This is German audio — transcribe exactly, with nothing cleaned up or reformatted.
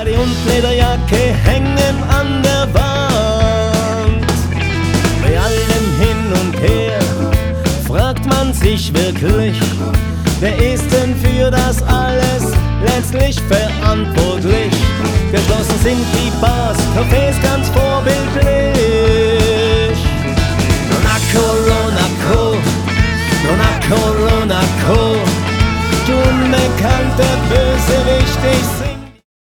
Hoodie und Lederjacke hängen an der Wand. Bei allem Hin und Her fragt man sich wirklich, wer ist denn für das alles letztlich verantwortlich?